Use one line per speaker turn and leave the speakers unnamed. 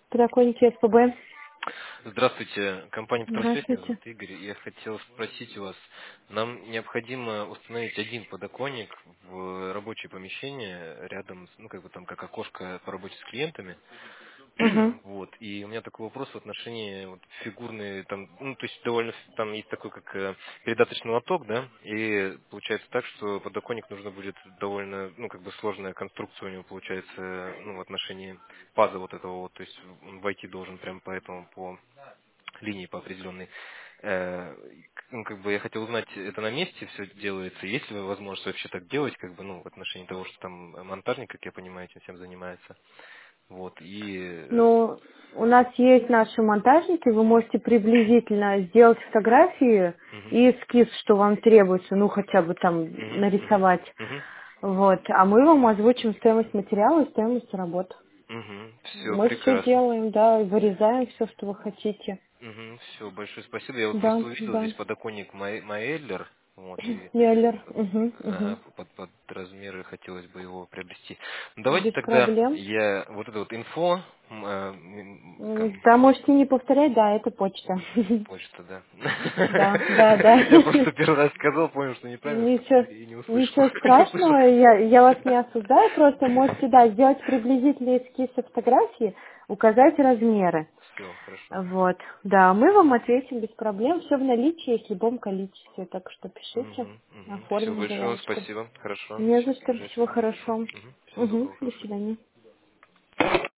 Подоконники СПБ.
Здравствуйте, компания Петросвет, меня
Здравствуйте.
зовут Игорь. Я хотел спросить у вас, нам необходимо установить один подоконник в рабочее помещение рядом, ну как бы там как окошко по работе с клиентами.
Угу.
Вот. И у меня такой вопрос в отношении вот, фигурной, там, ну, то есть довольно, там есть такой, как передаточный лоток, да, и получается так, что подоконник нужно будет довольно, ну, как бы сложная конструкция у него получается, ну, в отношении паза вот этого вот, то есть он войти должен прям по этому, по линии по определенной. Ну, как бы я хотел узнать, это на месте все делается, есть ли возможность вообще так делать, как бы, ну, в отношении того, что там монтажник, как я понимаю, этим всем занимается. Вот, и
Ну, у нас есть наши монтажники, вы можете приблизительно сделать фотографии
мгм.
и эскиз, что вам требуется, ну, хотя бы там
Мгм, мгм,
нарисовать.
мгм,
Вот. А мы вам озвучим стоимость материала и стоимость работ.
мгм. Все
Мы все
прекрасно.
делаем, да, и вырезаем все, что вы хотите.
Все, большое спасибо. Я вот
Да,
просто увидел
да.
здесь подоконник Маэллер, вот, и
Меллер. Угу, угу.
ага, под размеры хотелось бы его приобрести. Ну, давайте
Без
тогда
проблем.
я вот это вот инфо,
Да, можете не повторять, да, это почта.
почта, да.
Да, да, да.
Я просто первый раз сказал, понял, что неправильно сказал
Ничего,
и не услышал.
ничего
Не услышал.
страшного, я вас не осуждаю, просто можете, да, сделать приблизительные эскизы фотографии, указать размеры.
Все, хорошо.
Вот, да, мы вам ответим без проблем, все в наличии, есть в любом количестве, так что пишите,
Все,
оформим
большое вам
заявочку.
спасибо. Хорошо.
Не за
Сейчас в
что,
ближайшее
всего
время напишу.
хорошего.
Всего доброго,
До
хорошего дня.
свидания.